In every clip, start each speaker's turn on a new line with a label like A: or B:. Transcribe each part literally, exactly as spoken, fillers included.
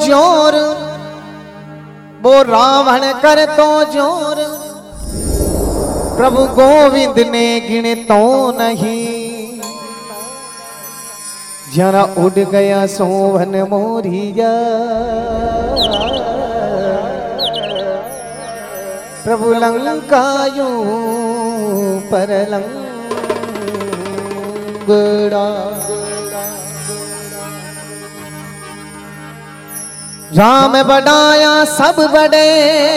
A: जोर, वो रावण कर तो जोर, प्रभु गोविंद ने गिने तो नहीं। जरा उड़ गया सोवन मोरिया, प्रभु लंकायू पर लंगड़ा। राम बढ़ाया सब बड़े,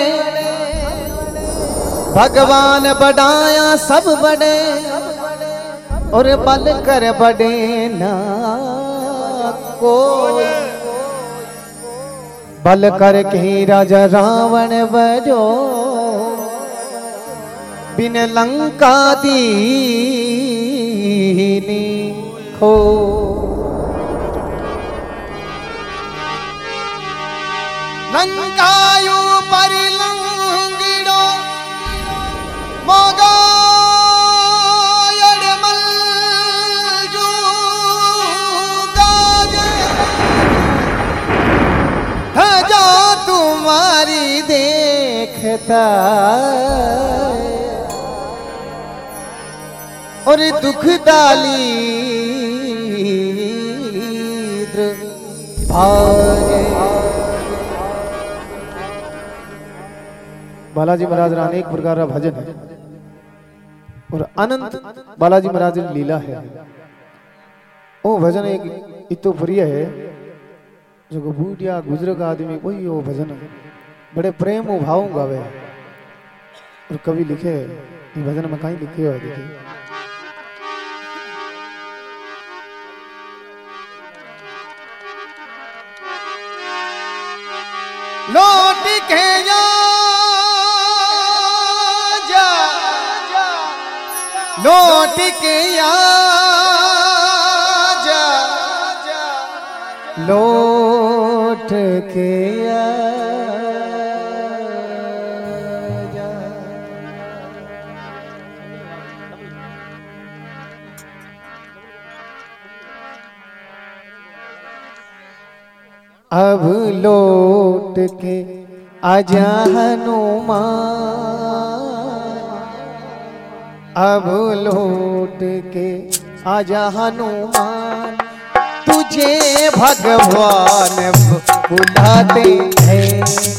A: भगवान बढ़ाया सब बड़े, और बल कर बड़े ना कोई। बल कर के राजा रावण बजो, बिन लंका दीनी खो। लंकायु पर लंगड़ो मोगा यड़मल जो गाजे, धजा तुम्हारी देखता और दुख डाली भागे। बालाजी महाराज रा अनेक प्रकार का भजन है और अनंत बालाजी महाराज की लीला है। वो भजन एक इतो प्रिय है जो बूढ़िया गुजरग आदमी वही वो भजन है, बड़े प्रेम और भाव गावे। और कवि लिखे ये भजन में कहीं लिखे हुआ देखिए। लौट के जा लौट के आजा, लौट के आजा। अब लौट के आजा हनुमान, अब लौट के आजा हनुमान, तुझे भगवान बुलाते हैं।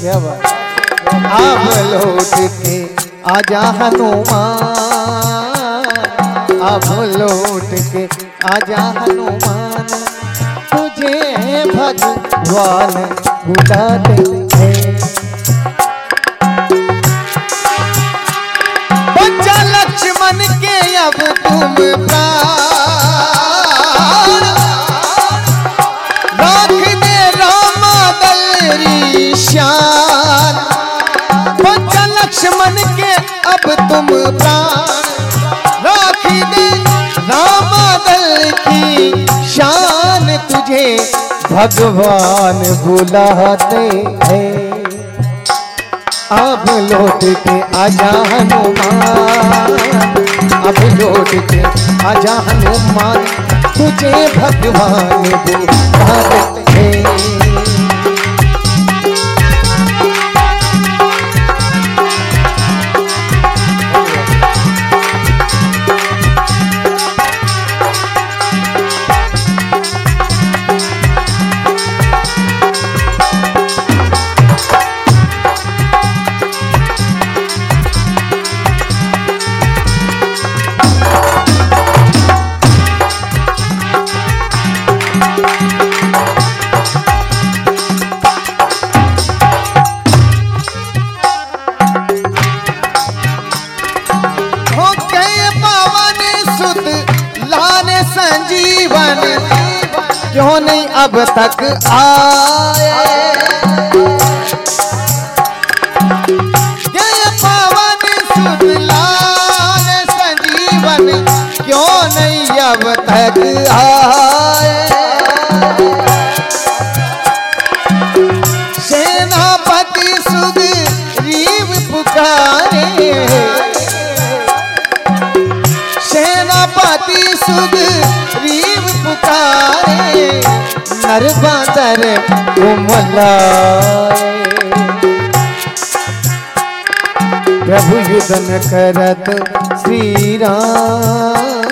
A: अब लौट के आजा हनुमान, अब लौट के आजा हनुमान, तुझे भगवान बुलाते हैं। बच्चा लक्ष्मण के अब तुम प्राण, राख दे रामा दलरी शान। बच्चा लक्ष्मण के अब तुम प्राण, राख दे रामा दल की शान, तुझे भगवान बुलाते हैं। अब लौट के आजा हनुमान, अब लौट के आजा हनुमान, तुझे भगवान बुलाते हैं। संजीवन क्यों नहीं अब तक आए, ये पावन सुध लाल संजीवन क्यों नहीं अब तक आए। सेनापति सुग्रीव पुकारे, सेनापति सुग्रीव पुकारे नर बांदर उमलाए। प्रभु युद्धन करत श्री राम,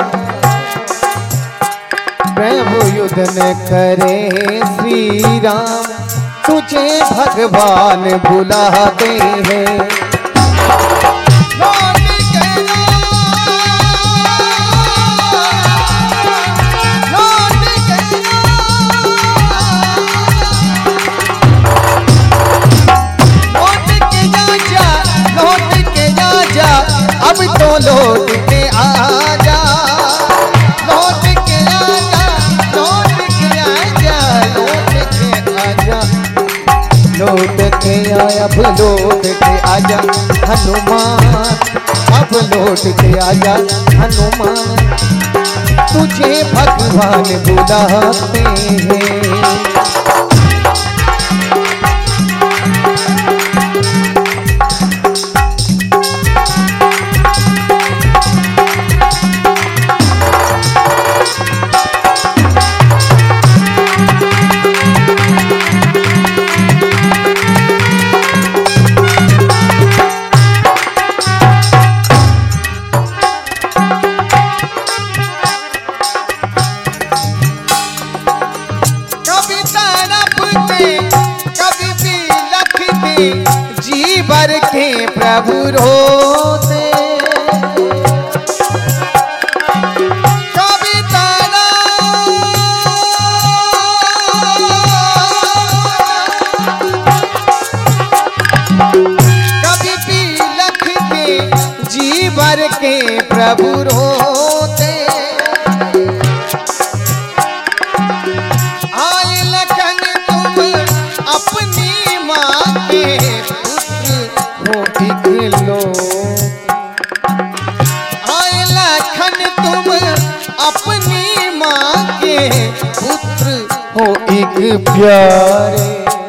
A: प्रभु युद्धन करे श्री राम, तुझे भगवान बुलाते हैं। अब तो लौट के आजा, लौट के आजा, लौट के आजा, लौट के आजा, लौट के आया, अब लौट के आजा हनुमान, अब लौट के आजा हनुमान, तुझे भगवान बुलाते हैं। जी भर के प्रभु रोते, कभी तारा कभी भी लख के जी भर के प्रभु रोते। आए लखन तुम अपनी माँ के लो, आए लखन तुम अपनी माँ के पुत्र हो एक प्यारे।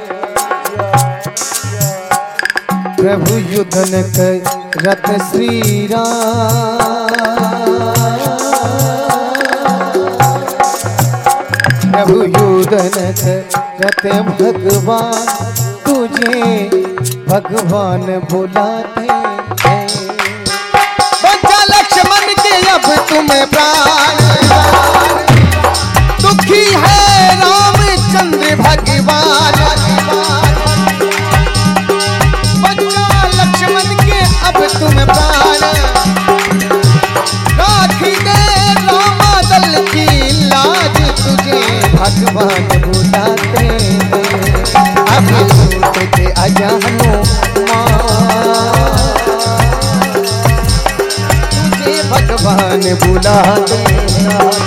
A: प्रभु युद्धन करत श्री राम, प्रभु युद्धन करत भगवान, तुझे भगवान बुलाते हैं। बच्चा लक्ष्मण के अब तुम्हें प्राण, दुखी है रामचंद्र भगवान। बच्चा लक्ष्मण के अब तुम्हें प्राण, राखी दे रामादल की लाज, तुझे भगवान बुलाते हैं। अब लौट के आजा हनुमान, तुझे भगवान बुलाते हैं।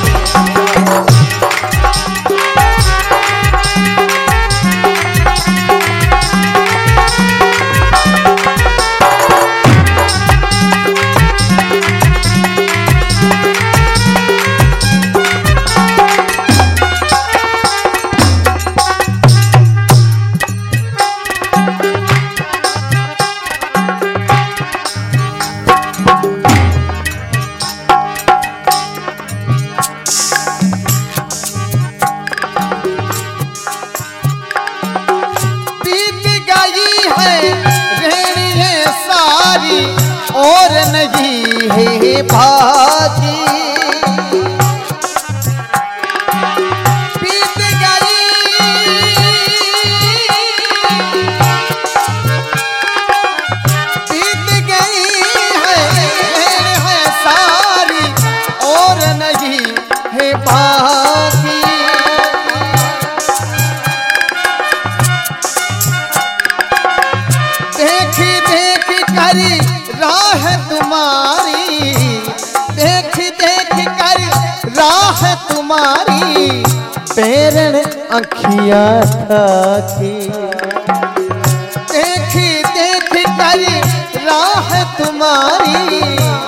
A: और नहीं है भागी, बीत गई बीत गई है, है सारी और नहीं है भागी। देख देख करी राह तुम्हारी, देख देख कर राह तुम्हारी, पैरण अखिया थाकी। देख देख कर राह तुम्हारी,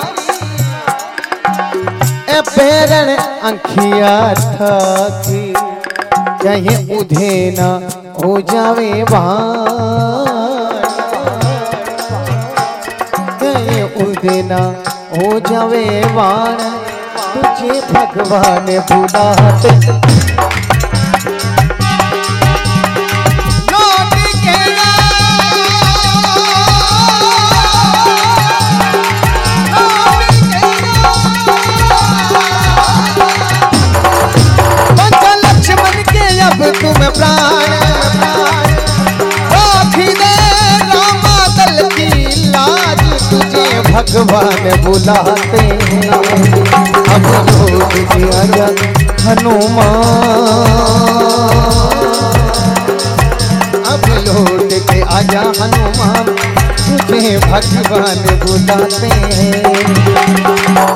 A: ए पैरण अखिया थाकी। कहीं उधे ना हो जावे भान, उदेना हो जावे वाण, तुझे भगवान बुलाते
B: लौट के पंचा लक्ष्मण के अब तुम प्राण राखी दे रामा दल की लाज तुझे
A: भगवान बुलाते हैं अब लौट के आजा हनुमान अब लौट के आजा हनुमान तुझे भगवान बुलाते हैं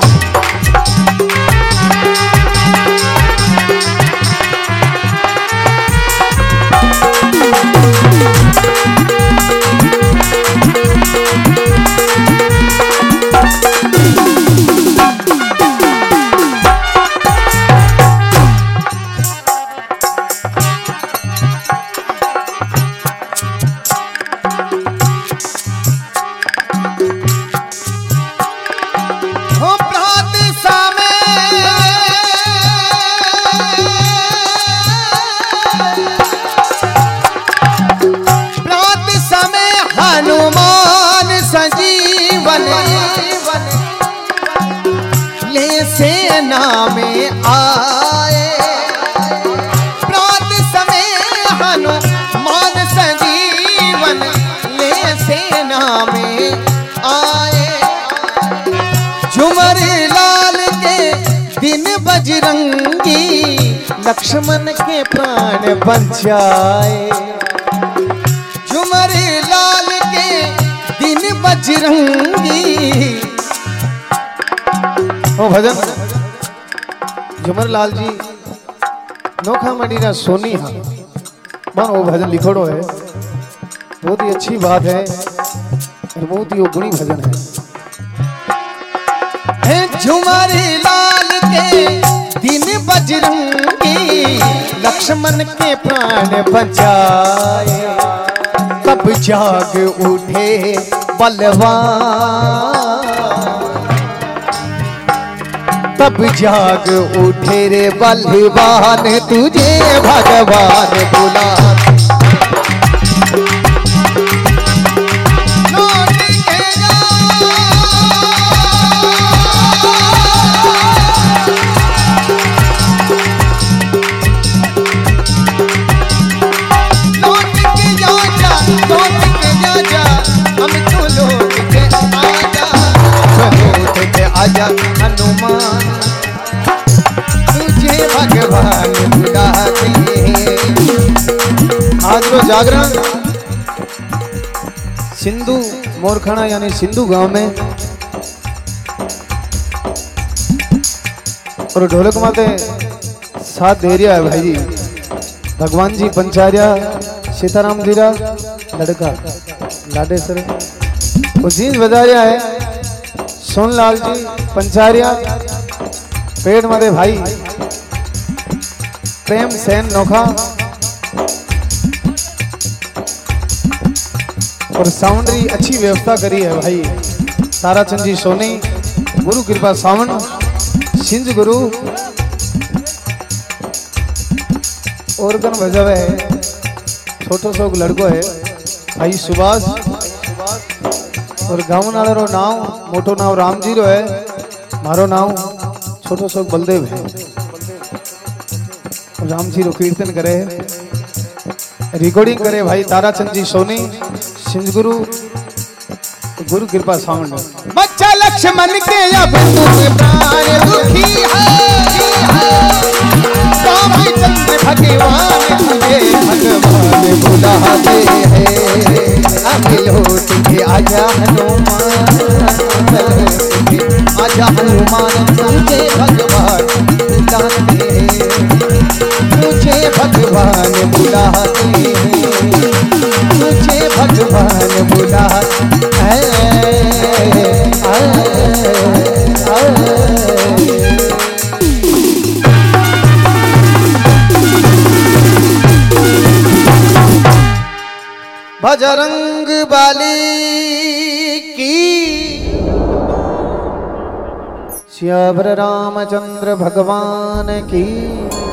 B: सेना में आए प्रात समय हनुमान संजीवन ले सेना में आए झुमर लाल के दिन बजरंगी
A: लक्ष्मण के प्राण बचाए
B: झुमर लाल के दिन बजरंगी
A: ओ भजन झुमर लाल जी नोखा मडीना सोनी हाँ मन वो भजन लिखोड़ो है बहुत ही अच्छी बात है और बहुत ही वो गुणी भजन है
B: झुमर लाल के दिन बजरंगी
A: लक्ष्मण के प्राण बचाए तब जाग उठे बलवान तब जाग उठे रे बलवान तुझे भगवान बुला आजा हनुमान तुझे भगवान बुलाते हैं आज रो जागरण सिंधु मोरखाना यानी सिंधु गांव में और ढोलक माते साथ दे रहा है भाई जी भगवान जी पंचारिया सीताराम जी रा लड़का लाडेसर वो जींस बजा रहा है सोनलाल जी पंचारिया पेड़ मरे भाई प्रेम सेन नोखा और साउंडरी अच्छी व्यवस्था करी है भाई ताराचंद जी सोनी गुरु कृपा सावन सिंज गुरु ऑर्गन बजावे है छोटो सो लड़को है भाई सुभाष और गाँव नाले रो नाव मोटो नाव राम जी रो है मारो नाव छोटो सो बलदेव है राम जी रो कीर्तन करे रिकॉर्डिंग करे भाई ताराचंद जी सोनी सिंह गुरु गुरु कृपा साउंड
B: बच्चा लक्ष्मण के अब तुम प्राण दुखी है रामचंद्र भगवान तुझे
A: भगवान बुलाते हैं अब लौट के आजा हनुमान आजा हनुमान तुझे भगवान बुलाते हैं तुझे भगवान बुलाते हैं तुझे भगवान बुलाते
B: बजरंग बाली की
A: श्यावर रामचंद्र भगवान की।